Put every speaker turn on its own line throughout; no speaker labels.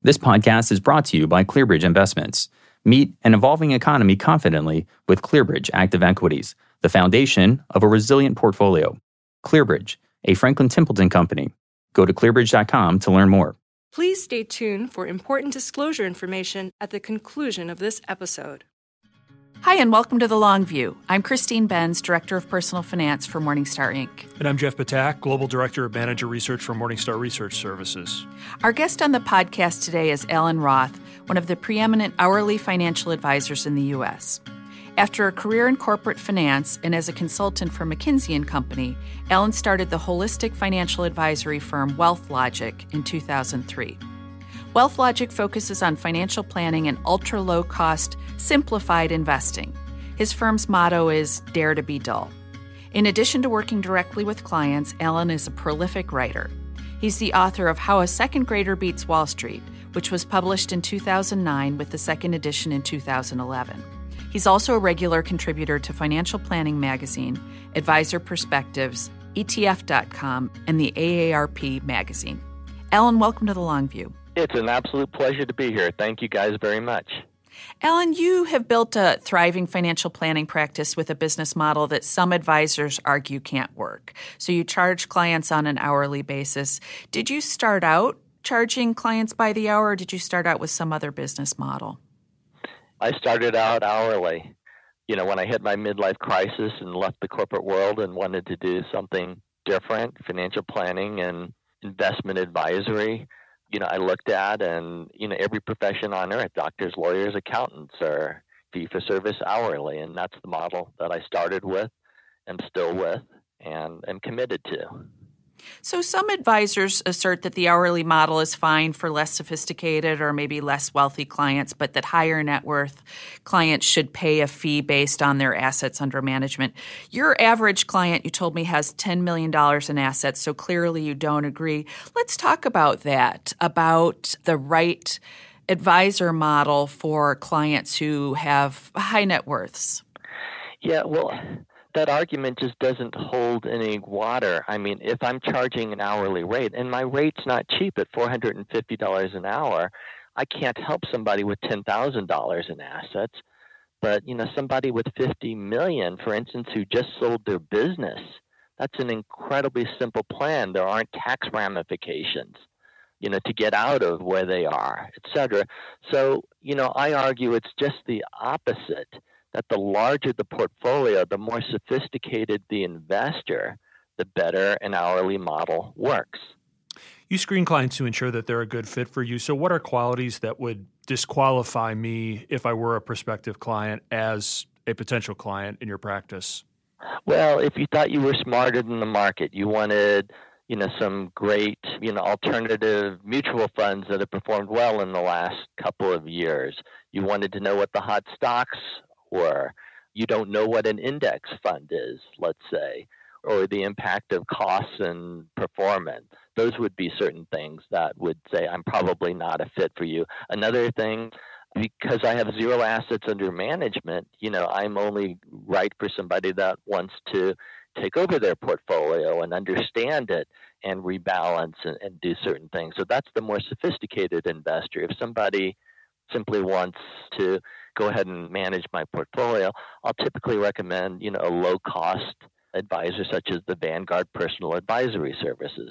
This podcast is brought to you by ClearBridge Investments. Meet an evolving economy confidently with ClearBridge Active Equities, the foundation of a resilient portfolio. ClearBridge, a Franklin Templeton company. Go to clearbridge.com to learn more.
Please stay tuned for important disclosure information at the conclusion of this episode.
Hi, and welcome to The Long View. I'm Christine Benz, Director of Personal Finance for Morningstar, Inc.
And I'm Jeff Patak, Global Director of Manager Research for Morningstar Research Services.
Our guest on the podcast today is Alan Roth, one of the preeminent hourly financial advisors in the U.S. After a career in corporate finance and as a consultant for McKinsey & Company, Alan started the holistic financial advisory firm WealthLogic in 2003. WealthLogic focuses on financial planning and ultra-low-cost, simplified investing. His firm's motto is Dare to be Dull. In addition to working directly with clients, Alan is a prolific writer. He's the author of How a Second Grader Beats Wall Street, which was published in 2009 with the second edition in 2011. He's also a regular contributor to Financial Planning Magazine, Advisor Perspectives, ETF.com, and the AARP magazine. Alan, welcome to The Long View.
It's an absolute pleasure to be here. Thank you guys very much.
Alan, you have built a thriving financial planning practice with a business model that some advisors argue can't work. So you charge clients on an hourly basis. Did you start out charging clients by the hour, or did you start out with some other business model?
I started out hourly. When I hit my midlife crisis and left the corporate world and wanted to do something different, financial planning and investment advisory, I looked at, and, every profession on earth, doctors, lawyers, accountants are fee-for-service hourly, and that's the model that I started with, am still with, and am committed to.
So some advisors assert that the hourly model is fine for less sophisticated or maybe less wealthy clients, but that higher net worth clients should pay a fee based on their assets under management. Your average client, you told me, has $10 million in assets, so clearly you don't agree. Let's talk about that, about the right advisor model for clients who have high net worths.
Yeah, well, that argument just doesn't hold any water. I mean, if I'm charging an hourly rate, and my rate's not cheap at $450 an hour, I can't help somebody with $10,000 in assets. But, somebody with $50 million, for instance, who just sold their business, that's an incredibly simple plan. There aren't tax ramifications, to get out of where they are, et cetera. So, I argue it's just the opposite. That the larger the portfolio, the more sophisticated the investor, the better an hourly model works.
You screen clients to ensure that they're a good fit for you. So what are qualities that would disqualify me if I were a prospective client as a potential client in your practice?
Well, if you thought you were smarter than the market, you wanted some great, alternative mutual funds that have performed well in the last couple of years. You wanted to know what the hot stocks were. You don't know what an index fund is, let's say, or the impact of costs and performance. Those would be certain things that would say I'm probably not a fit for you. Another thing, because I have zero assets under management, I'm only right for somebody that wants to take over their portfolio and understand it and rebalance and do certain things. So that's the more sophisticated investor. If somebody simply wants to go ahead and manage my portfolio, I'll typically recommend, a low-cost advisor such as the Vanguard Personal Advisory Services.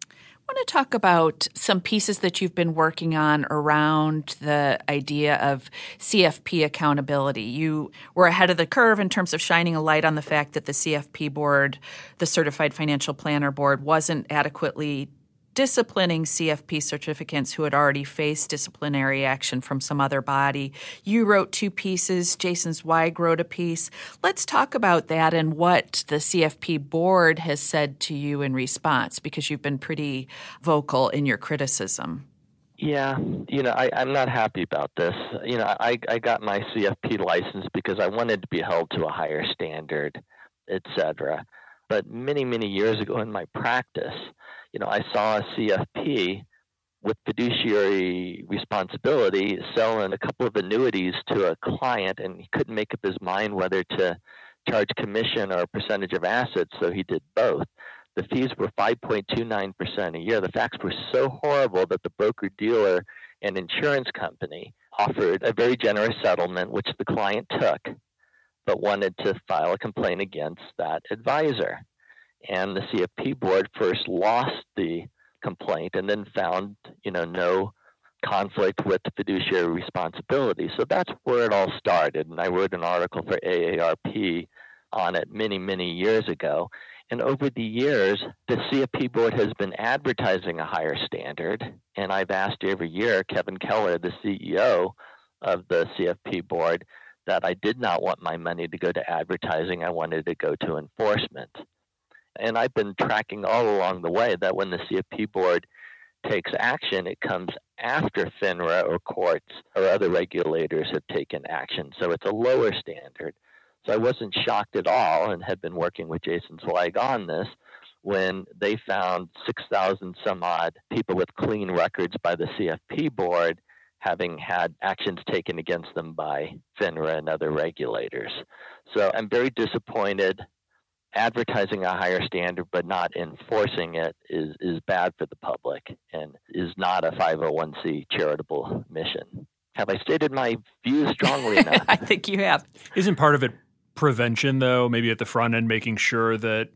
I want to talk about some pieces that you've been working on around the idea of CFP accountability. You were ahead of the curve in terms of shining a light on the fact that the CFP board, the Certified Financial Planner Board, wasn't adequately disciplining CFP certificants who had already faced disciplinary action from some other body. You wrote 2 pieces. Jason Zweig wrote a piece. Let's talk about that and what the CFP board has said to you in response, because you've been pretty vocal in your criticism.
Yeah, I'm not happy about this. I got my CFP license because I wanted to be held to a higher standard, et cetera. But many, many years ago in my practice, I saw a CFP with fiduciary responsibility selling a couple of annuities to a client, and he couldn't make up his mind whether to charge commission or a percentage of assets, so he did both. The fees were 5.29% a year. The facts were so horrible that the broker-dealer an insurance company offered a very generous settlement, which the client took, but wanted to file a complaint against that advisor. And the CFP board first lost the complaint and then found, no conflict with fiduciary responsibility. So that's where it all started. And I wrote an article for AARP on it many, many years ago. And over the years, the CFP board has been advertising a higher standard. And I've asked every year Kevin Keller, the CEO of the CFP board, that I did not want my money to go to advertising. I wanted to go to enforcement. And I've been tracking all along the way that when the CFP board takes action, it comes after FINRA or courts or other regulators have taken action. So it's a lower standard. So I wasn't shocked at all and had been working with Jason Zweig on this when they found 6,000 some odd people with clean records by the CFP board having had actions taken against them by FINRA and other regulators. So I'm very disappointed. Advertising a higher standard but not enforcing it is bad for the public and is not a 501c charitable mission. Have I stated my views strongly enough?
I think you have.
Isn't part of it prevention, though, maybe at the front end, making sure that,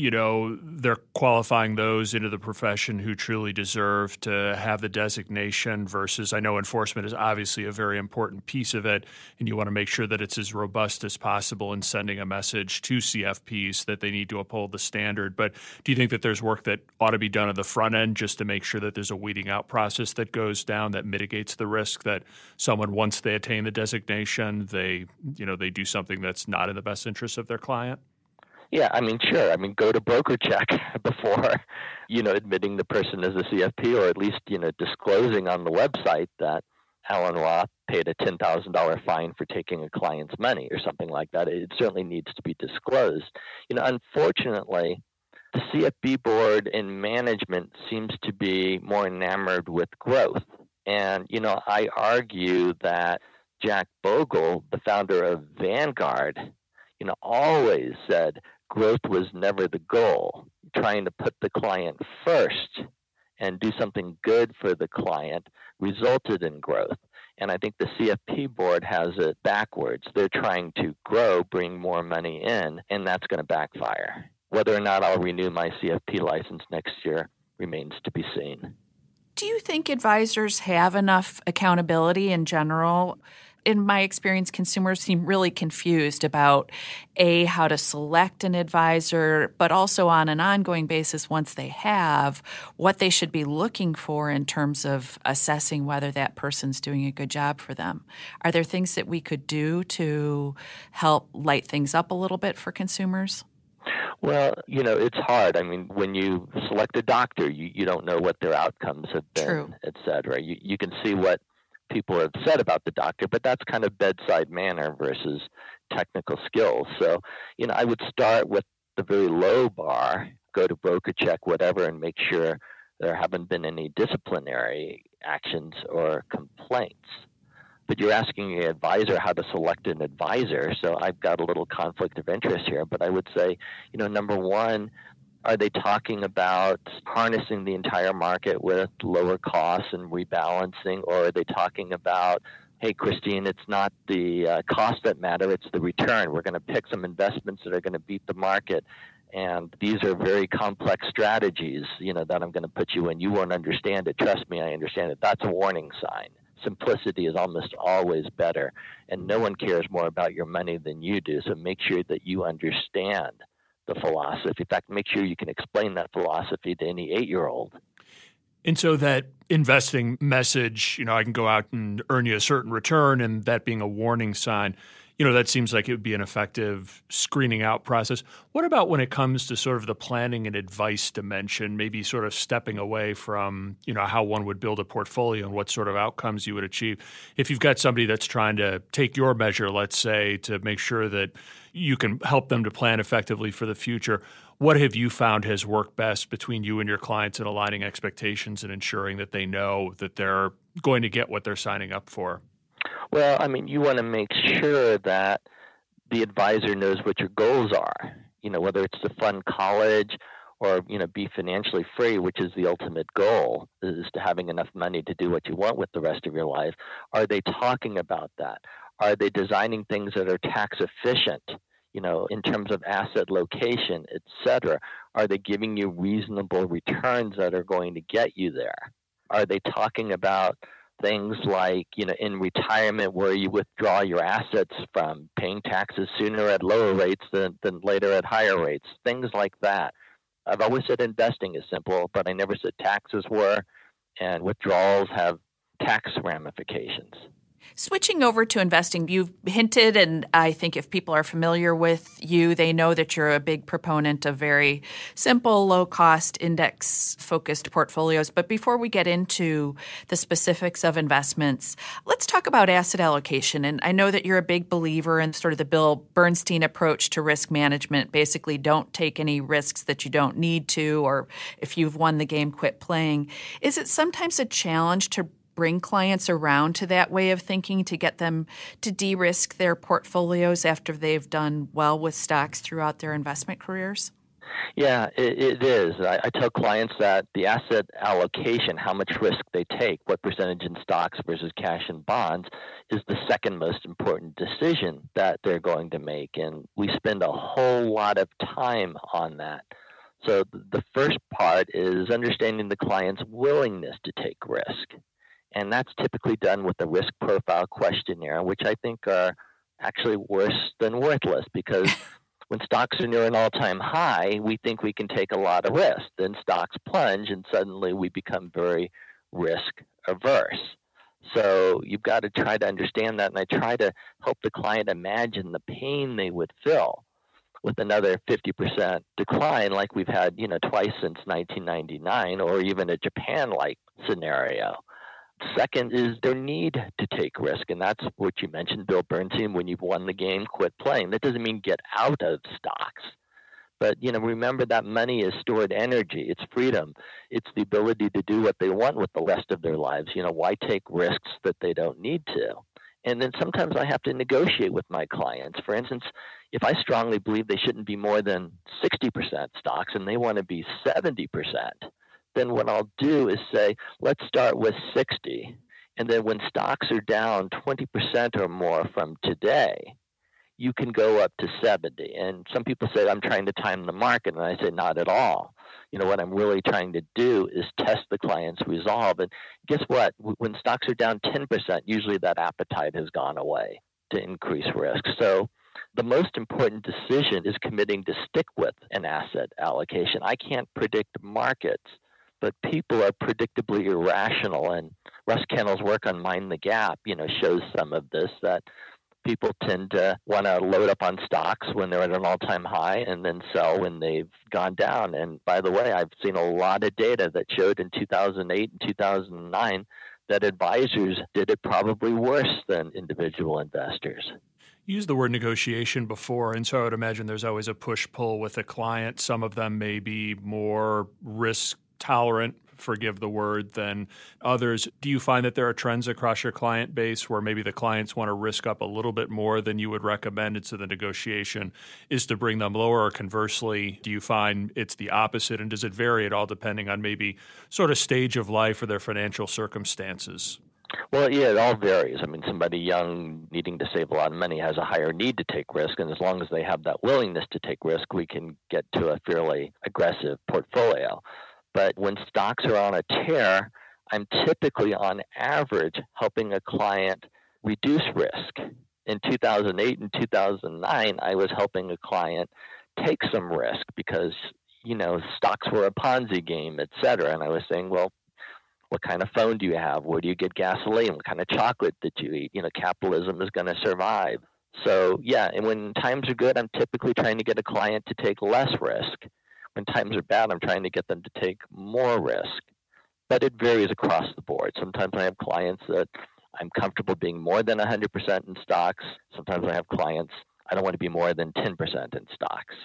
they're qualifying those into the profession who truly deserve to have the designation versus, I know enforcement is obviously a very important piece of it, and you want to make sure that it's as robust as possible in sending a message to CFPs that they need to uphold the standard. But do you think that there's work that ought to be done at the front end just to make sure that there's a weeding out process that goes down that mitigates the risk that someone, once they attain the designation, they do something that's not in the best interest of their client?
Yeah, sure. Go to BrokerCheck before, admitting the person as a CFP, or at least, disclosing on the website that Alan Roth paid a $10,000 fine for taking a client's money or something like that. It certainly needs to be disclosed. Unfortunately, the CFP board and management seems to be more enamored with growth. And, I argue that Jack Bogle, the founder of Vanguard, always said growth was never the goal. Trying to put the client first and do something good for the client resulted in growth. And I think the CFP board has it backwards. They're trying to grow, bring more money in, and that's going to backfire. Whether or not I'll renew my CFP license next year remains to be seen.
Do you think advisors have enough accountability in general? In my experience, consumers seem really confused about, A, how to select an advisor, but also on an ongoing basis, once they have, what they should be looking for in terms of assessing whether that person's doing a good job for them. Are there things that we could do to help light things up a little bit for consumers?
Well, it's hard. When you select a doctor, you don't know what their outcomes have been,
True.
et cetera. You can see what people have said about the doctor, but that's kind of bedside manner versus technical skills. So, I would start with the very low bar, go to BrokerCheck, whatever, and make sure there haven't been any disciplinary actions or complaints. But you're asking an advisor how to select an advisor, so I've got a little conflict of interest here. But I would say, number one, are they talking about harnessing the entire market with lower costs and rebalancing, or are they talking about, hey, Christine, it's not the cost that matter, it's the return. We're going to pick some investments that are going to beat the market, and these are very complex strategies, that I'm going to put you in. You won't understand it. Trust me, I understand it. That's a warning sign. Simplicity is almost always better, and no one cares more about your money than you do, so make sure that you understand the philosophy. In fact, make sure you can explain that philosophy to any 8-year-old.
And so that investing message, I can go out and earn you a certain return, and that being a warning sign, that seems like it would be an effective screening out process. What about when it comes to sort of the planning and advice dimension, maybe sort of stepping away from, how one would build a portfolio and what sort of outcomes you would achieve? If you've got somebody that's trying to take your measure, let's say, to make sure that you can help them to plan effectively for the future, what have you found has worked best between you and your clients in aligning expectations and ensuring that they know that they're going to get what they're signing up for?
Well, you want to make sure that the advisor knows what your goals are, whether it's to fund college or, be financially free, which is the ultimate goal, is to having enough money to do what you want with the rest of your life. Are they talking about that? Are they designing things that are tax efficient, in terms of asset location, et cetera? Are they giving you reasonable returns that are going to get you there? Are they talking about things like, in retirement where you withdraw your assets from paying taxes sooner at lower rates than later at higher rates? Things like that. I've always said investing is simple, but I never said taxes were, and withdrawals have tax ramifications.
Switching over to investing, you've hinted, and I think if people are familiar with you, they know that you're a big proponent of very simple, low-cost, index-focused portfolios. But before we get into the specifics of investments, let's talk about asset allocation. And I know that you're a big believer in sort of the Bill Bernstein approach to risk management. Basically, don't take any risks that you don't need to, or if you've won the game, quit playing. Is it sometimes a challenge to bring clients around to that way of thinking, to get them to de-risk their portfolios after they've done well with stocks throughout their investment careers?
Yeah, it is. I tell clients that the asset allocation, how much risk they take, what percentage in stocks versus cash and bonds, is the second most important decision that they're going to make. And we spend a whole lot of time on that. So the first part is understanding the client's willingness to take risk. And that's typically done with a risk profile questionnaire, which I think are actually worse than worthless, because when stocks are near an all-time high, we think we can take a lot of risk. Then stocks plunge, and suddenly we become very risk-averse. So you've got to try to understand that, and I try to help the client imagine the pain they would feel with another 50% decline like we've had, twice since 1999, or even a Japan-like scenario. Second is their need to take risk, and that's what you mentioned, Bill Bernstein, when you've won the game, quit playing. That doesn't mean get out of stocks. But, remember that money is stored energy. It's freedom. It's the ability to do what they want with the rest of their lives. Why take risks that they don't need to? And then sometimes I have to negotiate with my clients. For instance, if I strongly believe they shouldn't be more than 60% stocks and they want to be 70%, then what I'll do is say, let's start with 60. And then when stocks are down 20% or more from today, you can go up to 70. And some people say, I'm trying to time the market. And I say, not at all. What I'm really trying to do is test the client's resolve. And guess what? When stocks are down 10%, usually that appetite has gone away to increase risk. So the most important decision is committing to stick with an asset allocation. I can't predict markets, but people are predictably irrational. And Russ Kennel's work on Mind the Gap, shows some of this, that people tend to want to load up on stocks when they're at an all-time high and then sell when they've gone down. And by the way, I've seen a lot of data that showed in 2008 and 2009 that advisors did it probably worse than individual investors.
You used the word negotiation before, and so I would imagine there's always a push-pull with a client. Some of them may be more risk tolerant, forgive the word, than others. Do you find that there are trends across your client base where maybe the clients want to risk up a little bit more than you would recommend, and so the negotiation is to bring them lower? Or conversely, do you find it's the opposite, and does it vary at all depending on maybe sort of stage of life or their financial circumstances?
Well, yeah, it all varies. I mean, somebody young needing to save a lot of money has a higher need to take risk, and as long as they have that willingness to take risk, we can get to a fairly aggressive portfolio. But when stocks are on a tear, I'm typically on average helping a client reduce risk. In 2008 and 2009, I was helping a client take some risk because, stocks were a Ponzi game, et cetera. And I was saying, well, what kind of phone do you have? Where do you get gasoline? What kind of chocolate did you eat? Capitalism is going to survive. So, yeah, and when times are good, I'm typically trying to get a client to take less risk. When times are bad, I'm trying to get them to take more risk. But it varies across the board. Sometimes I have clients that I'm comfortable being more than 100% in stocks. Sometimes I have clients I don't want to be more than 10% in stocks.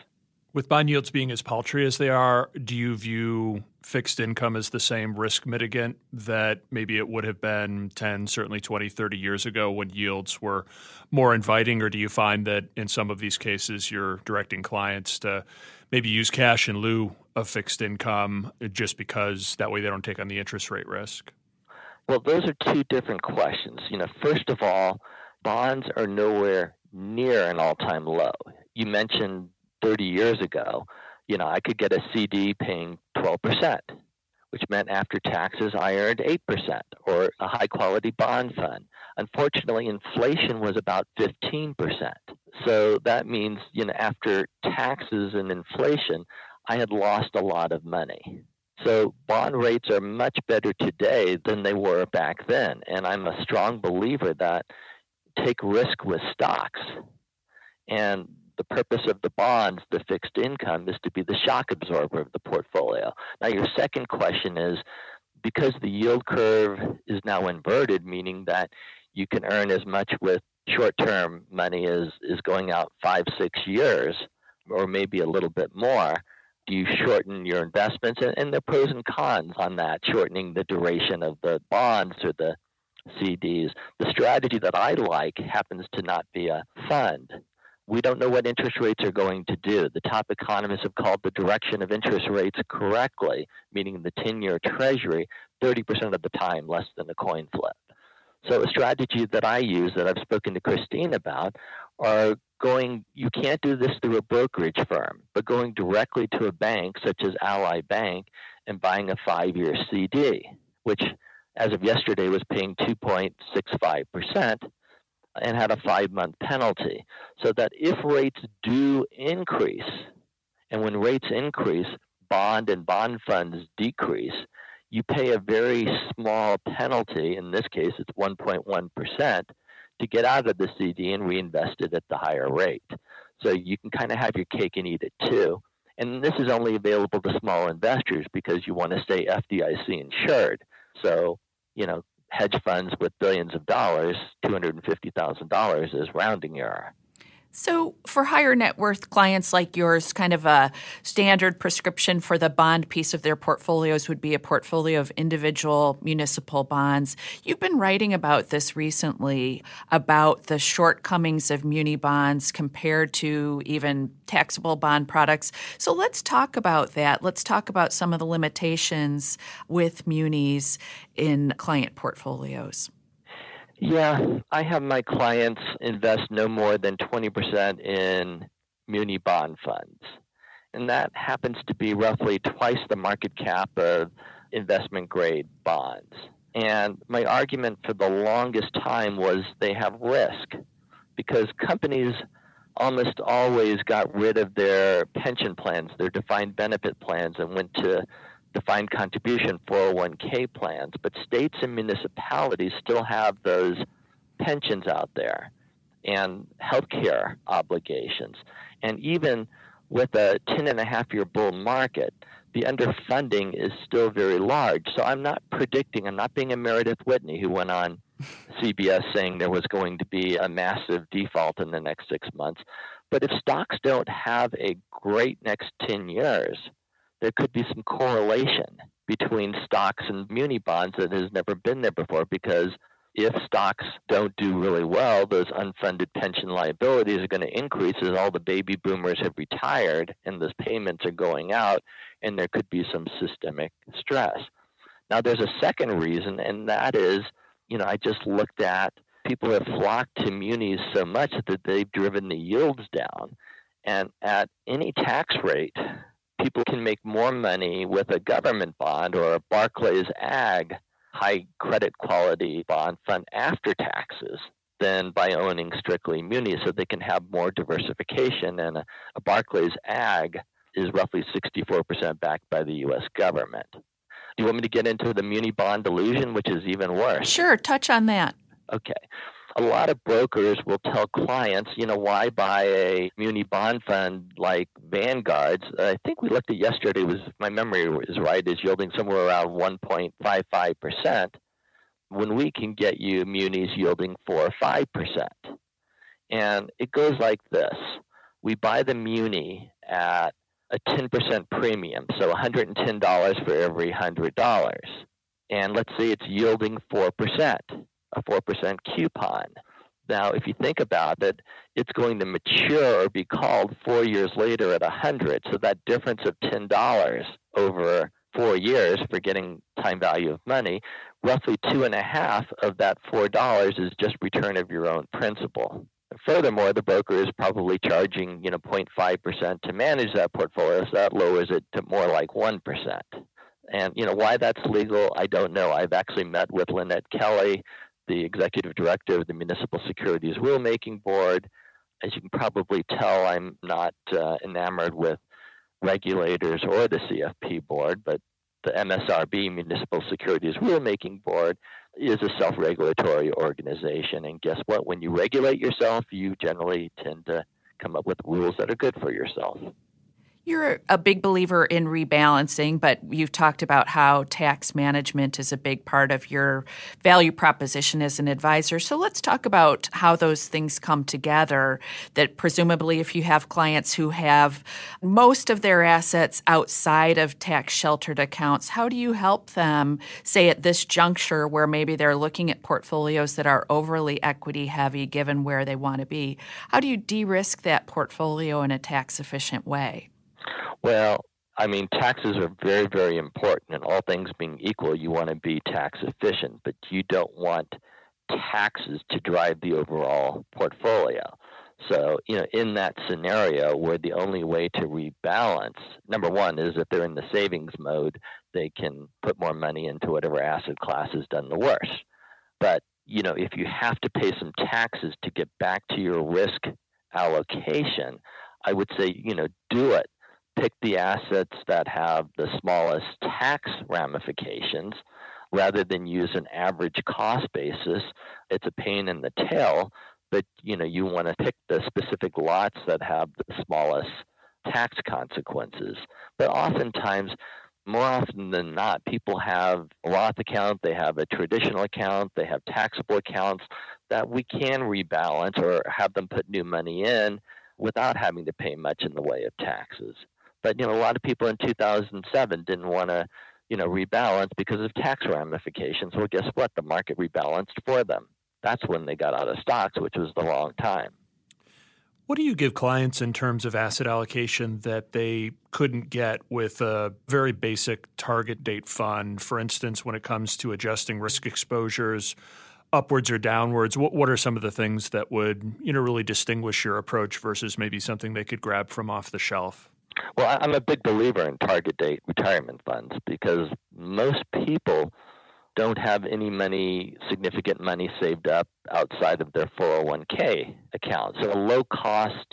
With bond yields being as paltry as they are, do you view fixed income as the same risk mitigant that maybe it would have been 10, certainly 20, 30 years ago when yields were more inviting? Or do you find that in some of these cases you're directing clients to maybe use cash in lieu of fixed income just because that way they don't take on the interest rate risk?
Well, those are two different questions. First of all, bonds are nowhere near an all-time low. You mentioned 30 years ago, I could get a CD paying 12%, which meant after taxes I earned 8%, or a high-quality bond fund. Unfortunately, inflation was about 15%. So that means, after taxes and inflation, I had lost a lot of money. So bond rates are much better today than they were back then. And I'm a strong believer that take risk with stocks. And the purpose of the bonds, the fixed income, is to be the shock absorber of the portfolio. Now, your second question is, because the yield curve is now inverted, meaning that you can earn as much with short-term money as is going out 5-6 years, or maybe a little bit more, do you shorten your investments? And there are pros and cons on that, shortening the duration of the bonds or the CDs. The strategy that I like happens to not be a fund. We don't know what interest rates are going to do. The top economists have called the direction of interest rates correctly, meaning the 10-year Treasury, 30% of the time less than a coin flip. So a strategy that I use that I've spoken to Christine about are you can't do this through a brokerage firm, but going directly to a bank such as Ally Bank and buying a 5-year CD, which as of yesterday was paying 2.65%. and had a 5-month penalty. So that if rates do increase, and when rates increase, bond and bond funds decrease, you pay a very small penalty. In this case, it's 1.1% to get out of the CD and reinvest it at the higher rate. So you can kind of have your cake and eat it too. And this is only available to small investors because you want to stay FDIC insured. So, hedge funds with billions of dollars, $250,000 is rounding error.
So for higher net worth clients like yours, kind of a standard prescription for the bond piece of their portfolios would be a portfolio of individual municipal bonds. You've been writing about this recently, about the shortcomings of muni bonds compared to even taxable bond products. So let's talk about that. Let's talk about some of the limitations with munis in client portfolios.
Yeah, I have my clients invest no more than 20% in muni bond funds. And that happens to be roughly twice the market cap of investment grade bonds. And my argument for the longest time was they have risk because companies almost always got rid of their pension plans, their defined benefit plans, and went to defined contribution 401k plans, but states and municipalities still have those pensions out there and healthcare obligations. And even with a 10.5-year bull market, the underfunding is still very large. So I'm not being a Meredith Whitney who went on CBS saying there was going to be a massive default in the next 6 months. But if stocks don't have a great next 10 years, there could be some correlation between stocks and muni bonds that has never been there before, because if stocks don't do really well, those unfunded pension liabilities are going to increase as all the baby boomers have retired and those payments are going out, and there could be some systemic stress. Now, there's a second reason, and that is, I just looked at people have flocked to munis so much that they've driven the yields down. And at any tax rate, people can make more money with a government bond or a Barclays Ag high credit quality bond fund after taxes than by owning strictly munis, so they can have more diversification. And a Barclays Ag is roughly 64% backed by the U.S. government. Do you want me to get into the muni bond delusion, which is even worse?
Sure, touch on that.
Okay. A lot of brokers will tell clients, why buy a muni bond fund like Vanguard's? I think we looked at yesterday, if my memory is right, is yielding somewhere around 1.55%, when we can get you munis yielding 4 or 5%. And it goes like this. We buy the muni at a 10% premium, so $110 for every $100. And let's say it's yielding 4%, a 4% coupon. Now, if you think about it, it's going to mature or be called 4 years later at 100. So that difference of $10 over 4 years for getting time value of money, roughly 2.5 of that $4 is just return of your own principal. Furthermore, the broker is probably charging 0.5% to manage that portfolio, so that lowers it to more like 1%. And why that's legal, I don't know. I've actually met with Lynette Kelly, the executive director of the Municipal Securities Rulemaking Board. As you can probably tell, I'm not enamored with regulators or the CFP board, but the MSRB, Municipal Securities Rulemaking Board, is a self-regulatory organization. And guess what? When you regulate yourself, you generally tend to come up with rules that are good for yourself.
You're a big believer in rebalancing, but you've talked about how tax management is a big part of your value proposition as an advisor. So let's talk about how those things come together, that presumably if you have clients who have most of their assets outside of tax-sheltered accounts, how do you help them, say at this juncture where maybe they're looking at portfolios that are overly equity-heavy given where they want to be? How do you de-risk that portfolio in a tax-efficient way?
Well, taxes are very, very important, and all things being equal, you want to be tax efficient, but you don't want taxes to drive the overall portfolio. So, in that scenario where the only way to rebalance, number one, is if they're in the savings mode, they can put more money into whatever asset class has done the worst. But, if you have to pay some taxes to get back to your risk allocation, I would say, do it. Pick the assets that have the smallest tax ramifications rather than use an average cost basis. It's a pain in the tail, but you want to pick the specific lots that have the smallest tax consequences. But oftentimes, more often than not, people have a Roth account, they have a traditional account, they have taxable accounts that we can rebalance or have them put new money in without having to pay much in the way of taxes. But, a lot of people in 2007 didn't want to, rebalance because of tax ramifications. Well, guess what? The market rebalanced for them. That's when they got out of stocks, which was the wrong time.
What do you give clients in terms of asset allocation that they couldn't get with a very basic target date fund? For instance, when it comes to adjusting risk exposures upwards or downwards, what are some of the things that would, really distinguish your approach versus maybe something they could grab from off the shelf?
Well, I'm a big believer in target date retirement funds because most people don't have any significant money saved up outside of their 401k account. So a low cost,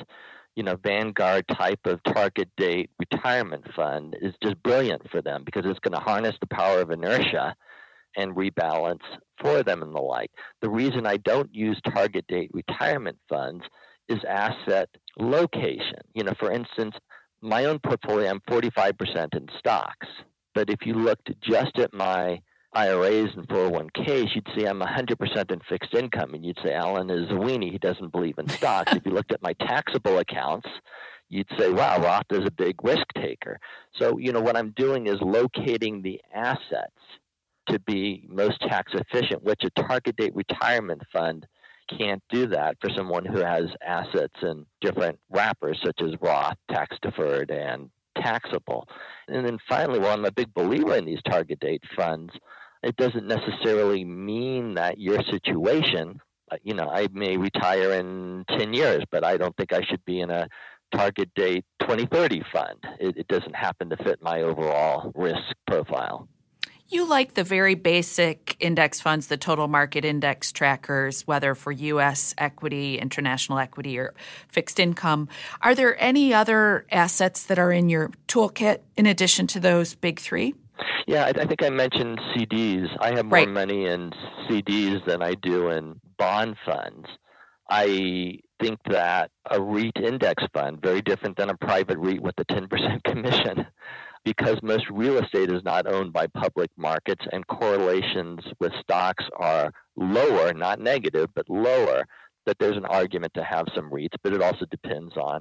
Vanguard type of target date retirement fund is just brilliant for them because it's going to harness the power of inertia and rebalance for them and the like. The reason I don't use target date retirement funds is asset location. For instance, my own portfolio, I'm 45% in stocks. But if you looked just at my IRAs and 401ks, you'd see I'm 100% in fixed income. And you'd say, Alan is a weenie. He doesn't believe in stocks. If you looked at my taxable accounts, you'd say, wow, Roth is a big risk taker. So, what I'm doing is locating the assets to be most tax efficient, which a target date retirement fund can't do that for someone who has assets in different wrappers, such as Roth, tax deferred, and taxable. And then finally, while I'm a big believer in these target date funds, it doesn't necessarily mean that your situation, I may retire in 10 years, but I don't think I should be in a target date 2030 fund. It doesn't happen to fit my overall risk profile.
You like the very basic index funds, the total market index trackers, whether for U.S. equity, international equity, or fixed income. Are there any other assets that are in your toolkit in addition to those big three?
Yeah, I think I mentioned CDs. I have more money in CDs than I do in bond funds. I think that a REIT index fund, very different than a private REIT with a 10% commission, because most real estate is not owned by public markets and correlations with stocks are lower, not negative, but lower, that there's an argument to have some REITs, but it also depends on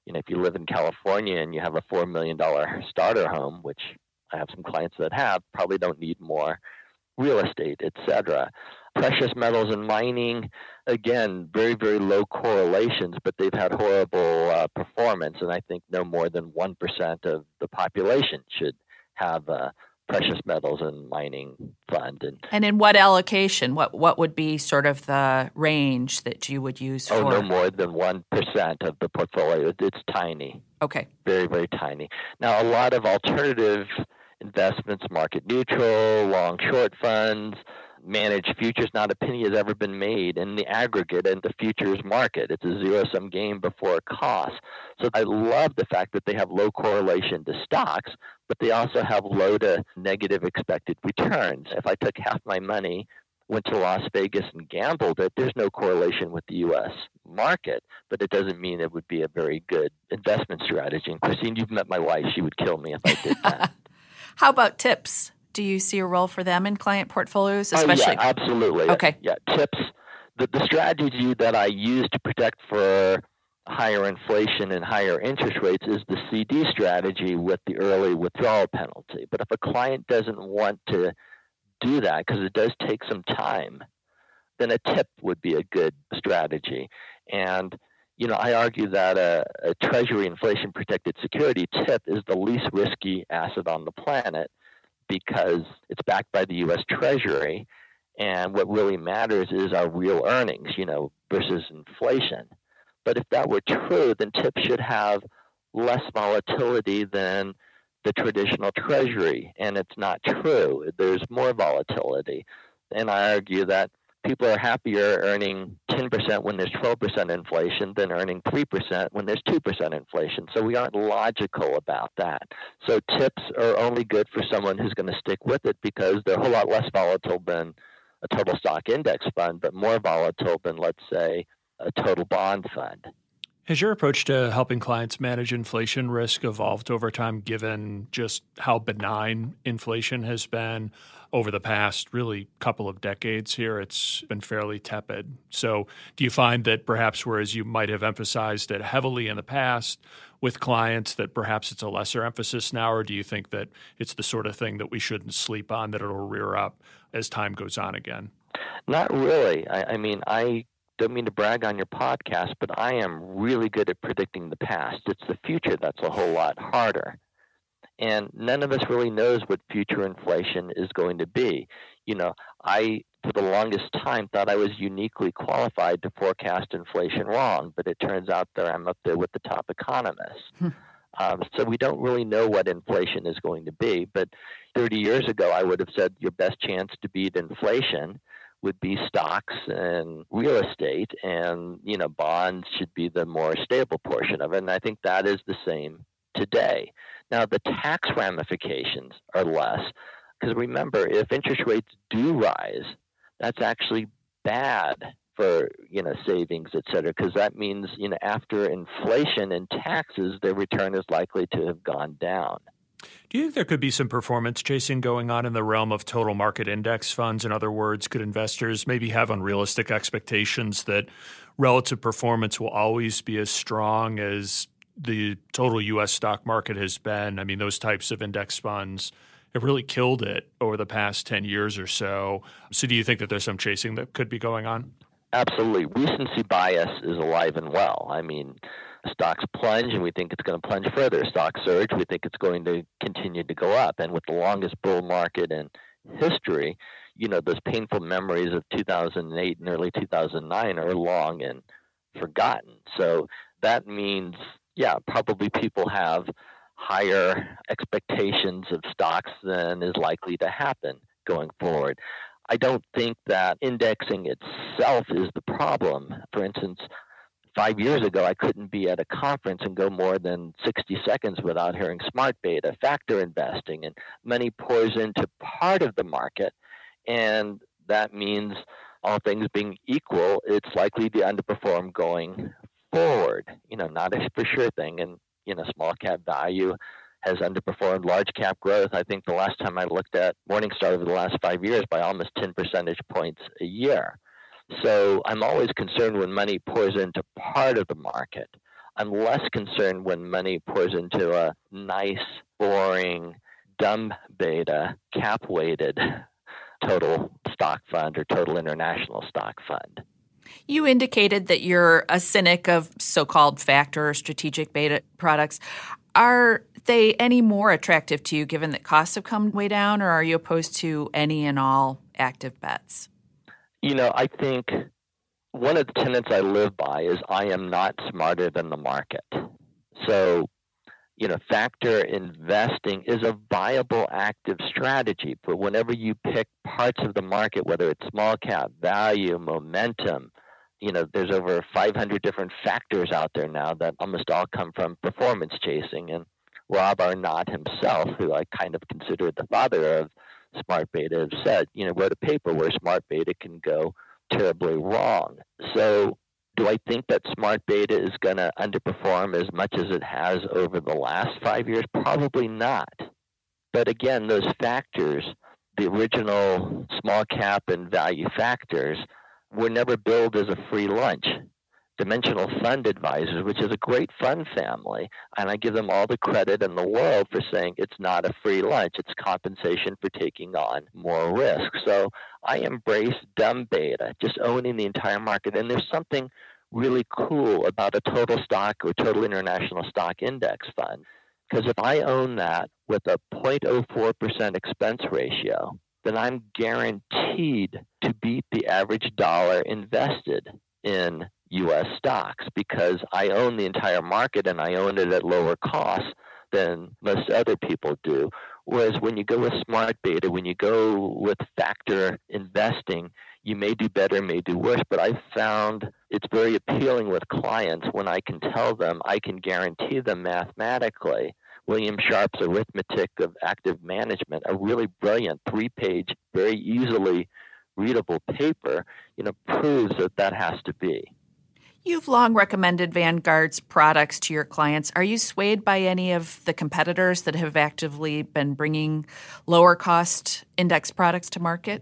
If you live in California and you have a $4 million starter home, which I have some clients that have, probably don't need more real estate, etc. Precious metals and mining, again, very, very low correlations, but they've had horrible performance. And I think no more than 1% of the population should have a precious metals and mining fund.
And in what allocation? What would be sort of the range that you would use for?
No more than 1% of the portfolio. It's tiny.
Okay.
Very, very tiny. Now, a lot of alternative investments, market neutral, long short funds, managed futures, not a penny has ever been made in the aggregate in the futures market. It's a zero-sum game before cost. So I love the fact that they have low correlation to stocks, but they also have low to negative expected returns. If I took half my money, went to Las Vegas and gambled it, there's no correlation with the U.S. market, but it doesn't mean it would be a very good investment strategy. And Christine, you've met my wife. She would kill me if I did that.
How about tips? Do you see a role for them in client portfolios, especially?
Yeah, absolutely.
Okay.
Yeah, tips. The strategy that I use to protect for higher inflation and higher interest rates is the CD strategy with the early withdrawal penalty. But if a client doesn't want to do that, because it does take some time, then a tip would be a good strategy. And I argue that a Treasury inflation-protected security tip is the least risky asset on the planet because it's backed by the U.S. Treasury, and what really matters is our real earnings, versus inflation. But if that were true, then tips should have less volatility than the traditional Treasury, and it's not true. There's more volatility. And I argue that people are happier earning 10% when there's 12% inflation than earning 3% when there's 2% inflation. So we aren't logical about that. So tips are only good for someone who's going to stick with it because they're a whole lot less volatile than a total stock index fund, but more volatile than, let's say, a total bond fund.
Has your approach to helping clients manage inflation risk evolved over time, given just how benign inflation has been over the past really couple of decades here? It's been fairly tepid. So do you find that perhaps whereas you might have emphasized it heavily in the past with clients, that perhaps it's a lesser emphasis now, or do you think that it's the sort of thing that we shouldn't sleep on, that it'll rear up as time goes on again?
Not really. I don't mean to brag on your podcast, but I am really good at predicting the past. It's the future that's a whole lot harder. And none of us really knows what future inflation is going to be. I, for the longest time, thought I was uniquely qualified to forecast inflation wrong, but it turns out that I'm up there with the top economists. So we don't really know what inflation is going to be. But 30 years ago, I would have said your best chance to beat inflation would be stocks and real estate, and bonds should be the more stable portion of it. And I think that is the same today. Now, the tax ramifications are less, because remember, if interest rates do rise, that's actually bad for savings, et cetera, because that means after inflation and taxes, their return is likely to have gone down.
Do you think there could be some performance chasing going on in the realm of total market index funds? In other words, could investors maybe have unrealistic expectations that relative performance will always be as strong as the total U.S. stock market has been? I mean, those types of index funds have really killed it over the past 10 years or so. So do you think that there's some chasing that could be going on?
Absolutely. Recency bias is alive and well. Stocks plunge, and we think it's going to plunge further. Stocks surge, we think it's going to continue to go up. And with the longest bull market in history, those painful memories of 2008 and early 2009 are long and forgotten. So that means, probably people have higher expectations of stocks than is likely to happen going forward. I don't think that indexing itself is the problem. For instance, 5 years ago, I couldn't be at a conference and go more than 60 seconds without hearing smart beta, factor investing, and money pours into part of the market. And that means, all things being equal, it's likely to underperform going forward. Not a for sure thing. And, small cap value has underperformed large cap growth. I think the last time I looked at Morningstar over the last 5 years by almost 10 percentage points a year. So I'm always concerned when money pours into part of the market. I'm less concerned when money pours into a nice, boring, dumb beta, cap-weighted total stock fund or total international stock fund.
You indicated that you're a cynic of so-called factor or strategic beta products. Are they any more attractive to you given that costs have come way down, or are you opposed to any and all active bets?
I think one of the tenets I live by is I am not smarter than the market. So, factor investing is a viable active strategy, but whenever you pick parts of the market, whether it's small cap, value, momentum, there's over 500 different factors out there now that almost all come from performance chasing. And Rob Arnott himself, who I kind of consider the father of smart beta, said, wrote a paper where smart beta can go terribly wrong. So do I think that smart beta is going to underperform as much as it has over the last 5 years? Probably not. But again, those factors, the original small cap and value factors, were never billed as a free lunch. Dimensional Fund Advisors, which is a great fund family, and I give them all the credit in the world for saying it's not a free lunch, it's compensation for taking on more risk. So I embrace dumb beta, just owning the entire market. And there's something really cool about a total stock or total international stock index fund, because if I own that with a 0.04% expense ratio, then I'm guaranteed to beat the average dollar invested in U.S. stocks because I own the entire market and I own it at lower cost than most other people do. Whereas when you go with smart beta, when you go with factor investing, you may do better, may do worse, but I've found it's very appealing with clients when I can tell them, I can guarantee them mathematically. William Sharpe's Arithmetic of Active Management, a really brilliant 3-page, very easily readable paper, proves that has to be.
You've long recommended Vanguard's products to your clients. Are you swayed by any of the competitors that have actively been bringing lower-cost index products to market?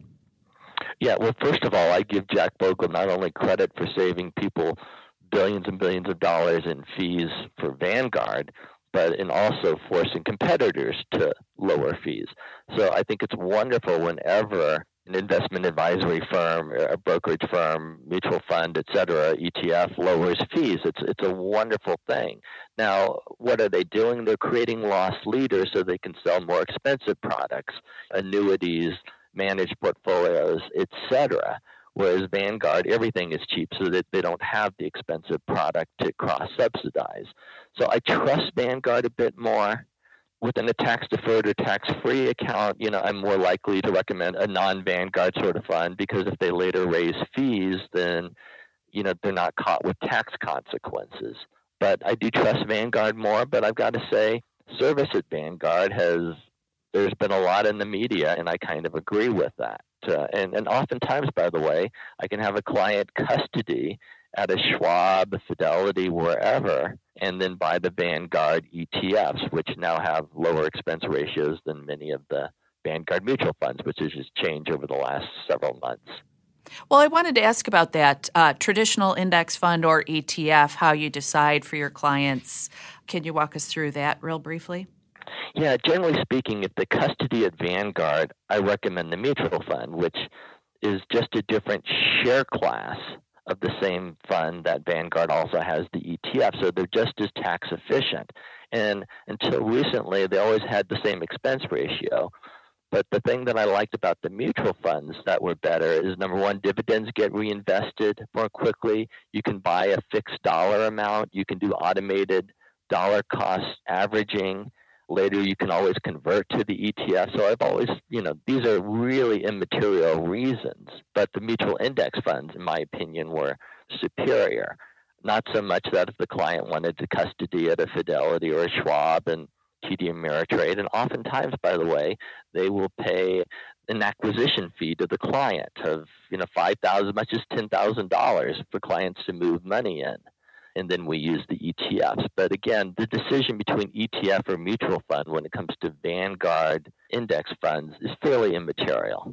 Yeah, well, first of all, I give Jack Bogle not only credit for saving people billions and billions of dollars in fees for Vanguard, but in also forcing competitors to lower fees. So I think it's wonderful whenever an investment advisory firm, a brokerage firm, mutual fund, et cetera, ETF lowers fees. It's a wonderful thing. Now, what are they doing? They're creating loss leaders so they can sell more expensive products, annuities, managed portfolios, et cetera. Whereas Vanguard, everything is cheap so that they don't have the expensive product to cross-subsidize. So I trust Vanguard a bit more. Within a tax-deferred or tax-free account, I'm more likely to recommend a non-Vanguard sort of fund because if they later raise fees, then, they're not caught with tax consequences. But I do trust Vanguard more, but I've got to say, service at Vanguard there's been a lot in the media, and I kind of agree with that. And oftentimes, by the way, I can have a client custody at a Schwab, a Fidelity, wherever, and then buy the Vanguard ETFs, which now have lower expense ratios than many of the Vanguard mutual funds, which has just changed over the last several months.
Well, I wanted to ask about that traditional index fund or ETF, how you decide for your clients. Can you walk us through that real briefly?
Yeah, generally speaking, if the custody at Vanguard, I recommend the mutual fund, which is just a different share class of the same fund that Vanguard also has the ETF. So they're just as tax efficient. And until recently, they always had the same expense ratio. But the thing that I liked about the mutual funds that were better is, number one, dividends get reinvested more quickly. You can buy a fixed dollar amount. You can do automated dollar cost averaging. Later, you can always convert to the ETF. So I've always, these are really immaterial reasons. But the mutual index funds, in my opinion, were superior. Not so much that if the client wanted to custody at a Fidelity or a Schwab and TD Ameritrade, and oftentimes, by the way, they will pay an acquisition fee to the client of $5,000, as much as $10,000 for clients to move money in, and then we use the ETFs. But again, the decision between ETF or mutual fund when it comes to Vanguard index funds is fairly immaterial.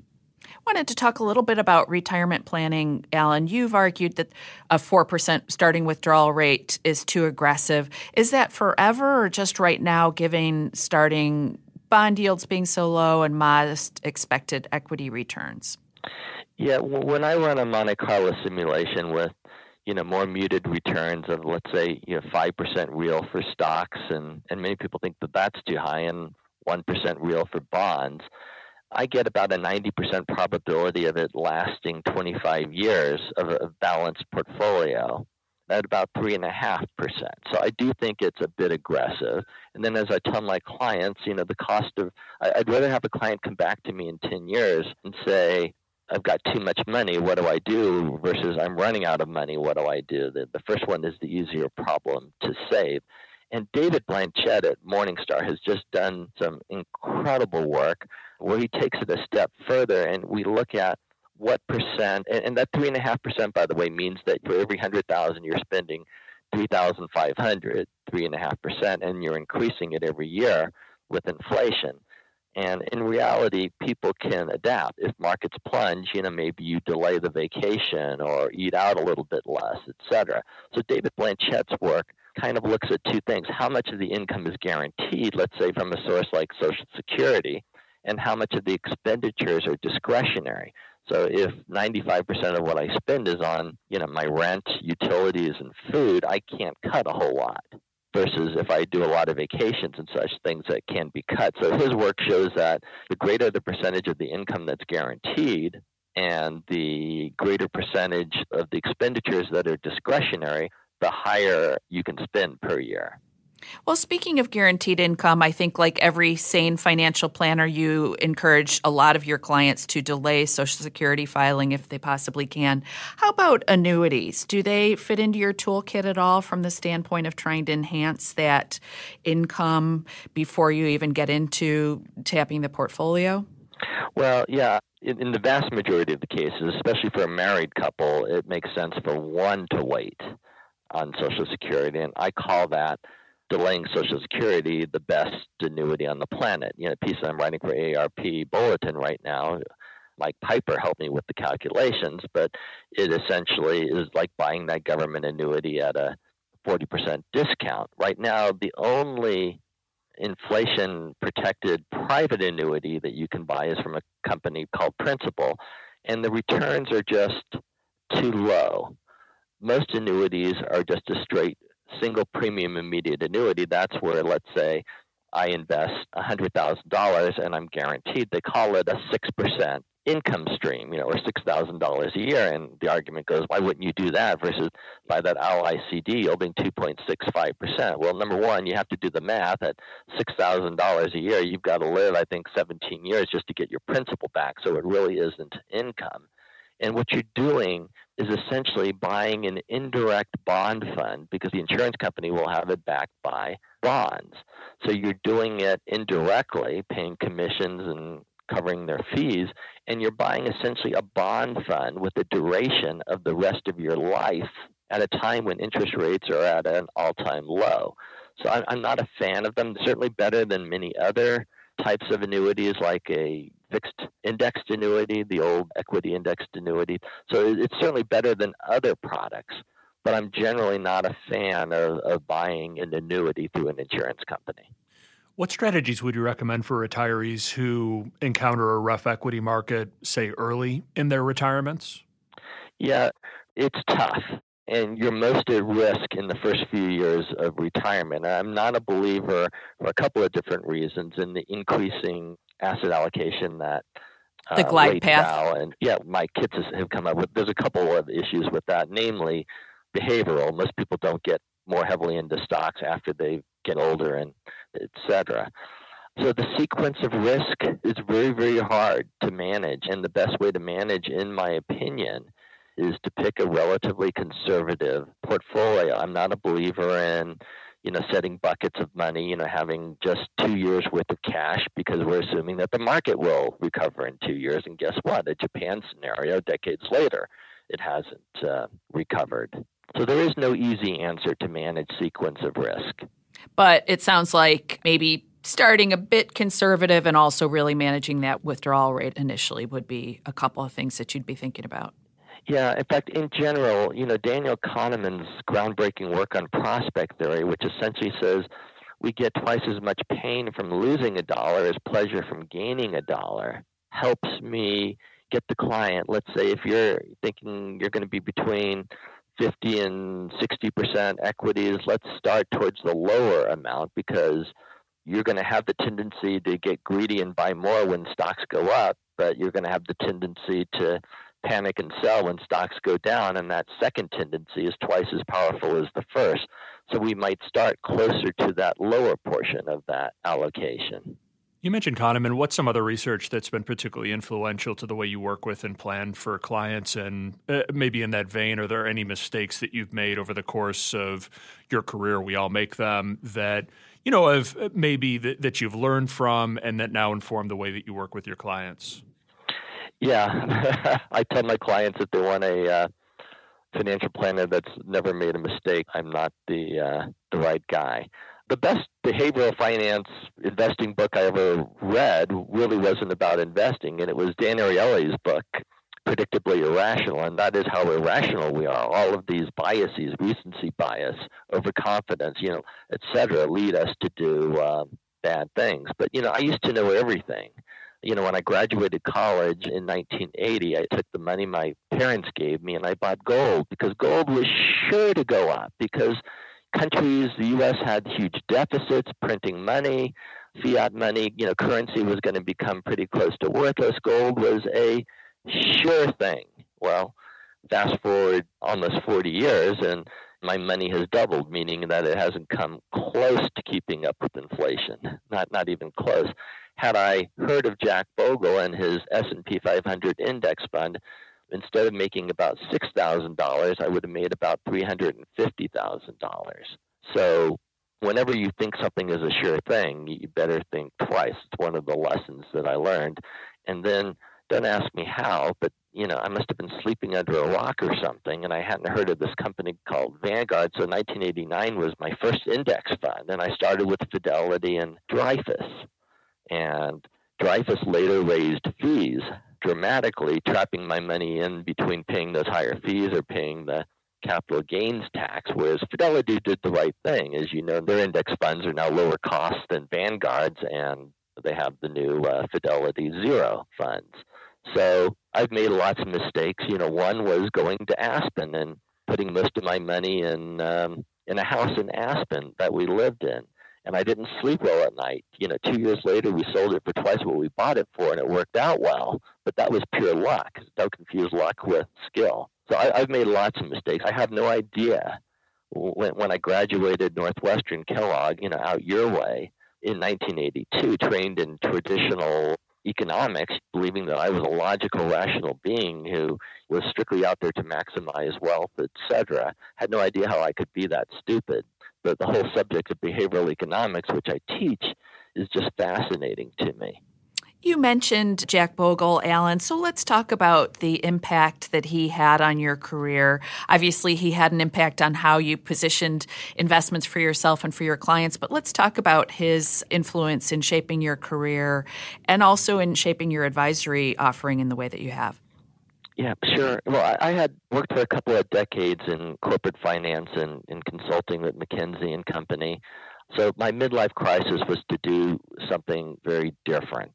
Wanted to talk a little bit about retirement planning, Alan. You've argued that a 4% starting withdrawal rate is too aggressive. Is that forever or just right now, given starting bond yields being so low and modest expected equity returns?
Yeah, when I run a Monte Carlo simulation with more muted returns of, let's say, 5% real for stocks, and many people think that that's too high, and 1% real for bonds, I get about a 90% probability of it lasting 25 years of a balanced portfolio at about 3.5%. So I do think it's a bit aggressive. And then as I tell my clients, the cost of, I'd rather have a client come back to me in 10 years and say, I've got too much money, what do I do? Versus I'm running out of money, what do I do? The first one is the easier problem to save. And David Blanchett at Morningstar has just done some incredible work where he takes it a step further, and we look at what percent, and that 3.5%, by the way, means that for every 100,000 you're spending 3,500, 3.5%, and you're increasing it every year with inflation. And in reality, people can adapt. If markets plunge, maybe you delay the vacation or eat out a little bit less, et cetera. So David Blanchett's work kind of looks at two things: how much of the income is guaranteed, let's say from a source like Social Security, and how much of the expenditures are discretionary. So if 95% of what I spend is on, my rent, utilities, and food, I can't cut a whole lot. Versus if I do a lot of vacations and such, things that can be cut. So his work shows that the greater the percentage of the income that's guaranteed and the greater percentage of the expenditures that are discretionary, the higher you can spend per year.
Well, speaking of guaranteed income, I think like every sane financial planner, you encourage a lot of your clients to delay Social Security filing if they possibly can. How about annuities? Do they fit into your toolkit at all from the standpoint of trying to enhance that income before you even get into tapping the portfolio?
Well, yeah. In the vast majority of the cases, especially for a married couple, it makes sense for one to wait on Social Security, and I call that delaying Social Security the best annuity on the planet. A piece that I'm writing for AARP Bulletin right now, Mike Piper helped me with the calculations, but it essentially is like buying that government annuity at a 40% discount. Right now, the only inflation-protected private annuity that you can buy is from a company called Principal, and the returns are just too low. Most annuities are just a straight single premium immediate annuity. That's where, let's say, I invest $100,000 and I'm guaranteed. They call it a 6% income stream, or $6,000 a year. And the argument goes, why wouldn't you do that versus buy that LICD yielding 2.65%? Well, number one, you have to do the math. At $6,000 a year, you've got to live, I think, 17 years just to get your principal back. So it really isn't income. And what you're doing is essentially buying an indirect bond fund because the insurance company will have it backed by bonds. So you're doing it indirectly, paying commissions and covering their fees, and you're buying essentially a bond fund with the duration of the rest of your life at a time when interest rates are at an all-time low. So I'm not a fan of them. Certainly better than many other types of annuities like a fixed indexed annuity, the old equity indexed annuity. So it's certainly better than other products, but I'm generally not a fan of buying an annuity through an insurance company.
What strategies would you recommend for retirees who encounter a rough equity market, say early in their retirements?
Yeah, it's tough. And you're most at risk in the first few years of retirement. I'm not a believer for a couple of different reasons in the increasing asset allocation that
the glide path.
And my kids have come up with. There's a couple of issues with that, namely behavioral. Most people don't get more heavily into stocks after they get older, and et cetera. So the sequence of risk is very, very hard to manage. And the best way to manage, in my opinion, is to pick a relatively conservative portfolio. I'm not a believer in, setting buckets of money, having just 2 years worth of cash because we're assuming that the market will recover in 2 years. And guess what? A Japan scenario, decades later, it hasn't recovered. So there is no easy answer to manage sequence of risk.
But it sounds like maybe starting a bit conservative and also really managing that withdrawal rate initially would be a couple of things that you'd be thinking about.
Yeah, in fact, in general, Daniel Kahneman's groundbreaking work on prospect theory, which essentially says we get twice as much pain from losing $1 as pleasure from gaining $1, helps me get the client. Let's say if you're thinking you're going to be between 50 and 60% equities, let's start towards the lower amount because you're going to have the tendency to get greedy and buy more when stocks go up, but you're going to have the tendency to panic and sell when stocks go down, and that second tendency is twice as powerful as the first. So we might start closer to that lower portion of that allocation.
You mentioned Kahneman. What's some other research that's been particularly influential to the way you work with and plan for clients? And maybe in that vein, are there any mistakes that you've made over the course of your career? We all make them that, of maybe that you've learned from and that now inform the way that you work with your clients.
Yeah, I tell my clients that they want a financial planner that's never made a mistake. I'm not the right guy. The best behavioral finance investing book I ever read really wasn't about investing, and it was Dan Ariely's book, Predictably Irrational, and that is how irrational we are. All of these biases, recency bias, overconfidence, et cetera, lead us to do bad things. But, I used to know everything. When I graduated college in 1980, I took the money my parents gave me and I bought gold because gold was sure to go up because countries, the U.S. had huge deficits, printing money, fiat money, currency was going to become pretty close to worthless. Gold was a sure thing. Well, fast forward almost 40 years and my money has doubled, meaning that it hasn't come close to keeping up with inflation, not even close. Had I heard of Jack Bogle and his S&P 500 index fund, instead of making about $6,000, I would have made about $350,000. So whenever you think something is a sure thing, you better think twice. It's one of the lessons that I learned. And then don't ask me how, but I must have been sleeping under a rock or something, and I hadn't heard of this company called Vanguard. So 1989 was my first index fund, and I started with Fidelity and Dreyfus. And Dreyfus later raised fees dramatically, trapping my money in between paying those higher fees or paying the capital gains tax, whereas Fidelity did the right thing. As you know, their index funds are now lower cost than Vanguard's, and they have the new Fidelity Zero funds. So I've made lots of mistakes. One was going to Aspen and putting most of my money in a house in Aspen that we lived in. And I didn't sleep well at night. 2 years later, we sold it for twice what we bought it for, and it worked out well. But that was pure luck. Don't confuse luck with skill. So I've made lots of mistakes. I have no idea. When I graduated Northwestern Kellogg, out your way in 1982, trained in traditional economics, believing that I was a logical, rational being who was strictly out there to maximize wealth, etc. Had no idea how I could be that stupid. But the whole subject of behavioral economics, which I teach, is just fascinating to me.
You mentioned Jack Bogle, Alan, so let's talk about the impact that he had on your career. Obviously, he had an impact on how you positioned investments for yourself and for your clients, but let's talk about his influence in shaping your career and also in shaping your advisory offering in the way that you have.
Yeah, sure. Well, I had worked for a couple of decades in corporate finance and in consulting with McKinsey and Company. So my midlife crisis was to do something very different.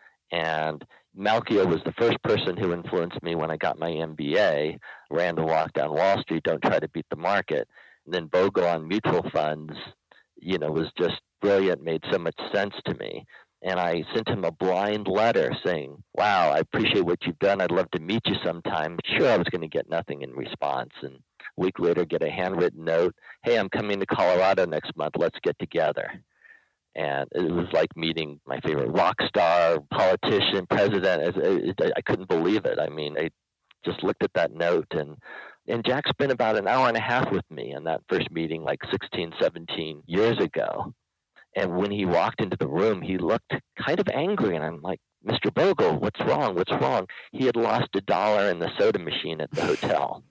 And Malkia was the first person who influenced me when I got my MBA, ran the walk down Wall Street, don't try to beat the market. And then Bogle on mutual funds, was just brilliant, made so much sense to me. And I sent him a blind letter saying, wow, I appreciate what you've done. I'd love to meet you sometime. Sure, I was going to get nothing in response. And a week later, get a handwritten note, hey, I'm coming to Colorado next month. Let's get together. And it was like meeting my favorite rock star, politician, president. I couldn't believe it. I mean, I just looked at that note. And Jack spent about an hour and a half with me in that first meeting, like 16, 17 years ago. And when he walked into the room, he looked kind of angry. And I'm like, Mr. Bogle, what's wrong? What's wrong? He had lost $1 in the soda machine at the hotel.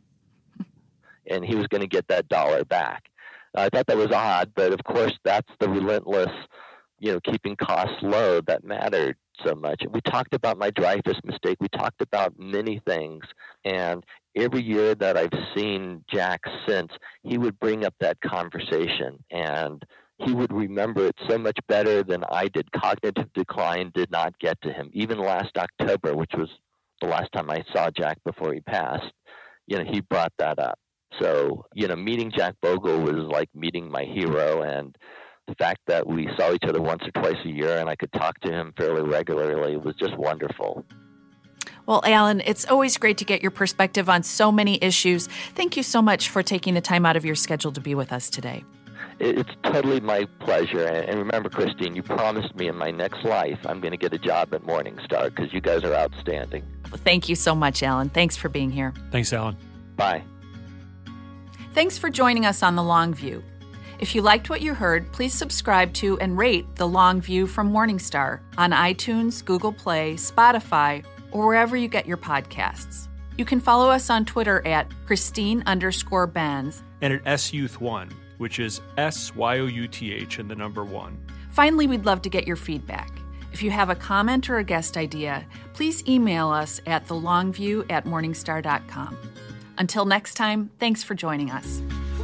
And he was going to get that $1 back. I thought that was odd, but of course, that's the relentless, keeping costs low that mattered so much. We talked about my Dreyfus mistake. We talked about many things. And every year that I've seen Jack since, he would bring up that conversation and he would remember it so much better than I did. Cognitive decline did not get to him. Even last October, which was the last time I saw Jack before he passed, he brought that up. So, meeting Jack Bogle was like meeting my hero, and the fact that we saw each other once or twice a year and I could talk to him fairly regularly was just wonderful.
Well, Alan, it's always great to get your perspective on so many issues. Thank you so much for taking the time out of your schedule to be with us today.
It's totally my pleasure. And remember, Christine, you promised me in my next life I'm going to get a job at Morningstar because you guys are outstanding.
Well, thank you so much, Alan. Thanks for being here.
Thanks, Alan.
Bye.
Thanks for joining us on The Long View. If you liked what you heard, please subscribe to and rate The Long View from Morningstar on iTunes, Google Play, Spotify, or wherever you get your podcasts. You can follow us on Twitter at Christine_Benz
And at SYouth1, which is SYOUTH and the number 1.
Finally, we'd love to get your feedback. If you have a comment or a guest idea, please email us at thelongview@morningstar.com. Until next time, thanks for joining us.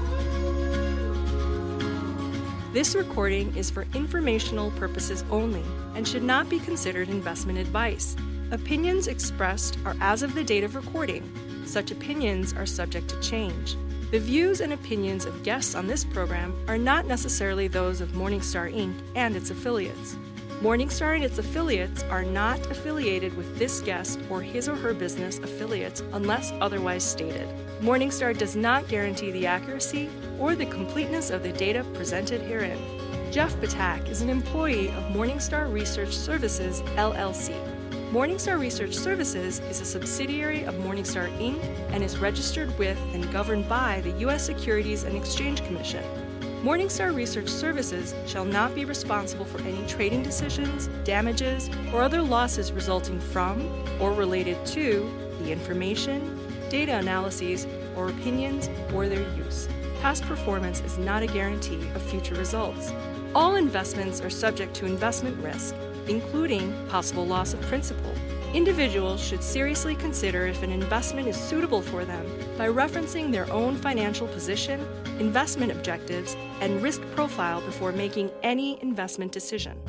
This recording is for informational purposes only and should not be considered investment advice. Opinions expressed are as of the date of recording. Such opinions are subject to change. The views and opinions of guests on this program are not necessarily those of Morningstar Inc. and its affiliates. Morningstar and its affiliates are not affiliated with this guest or his or her business affiliates unless otherwise stated. Morningstar does not guarantee the accuracy or the completeness of the data presented herein. Jeff Patak is an employee of Morningstar Research Services, LLC. Morningstar Research Services is a subsidiary of Morningstar Inc. and is registered with and governed by the U.S. Securities and Exchange Commission. Morningstar Research Services shall not be responsible for any trading decisions, damages, or other losses resulting from or related to the information, data analyses, or opinions or their use. Past performance is not a guarantee of future results. All investments are subject to investment risk, including possible loss of principal. Individuals should seriously consider if an investment is suitable for them by referencing their own financial position, investment objectives, and risk profile before making any investment decision.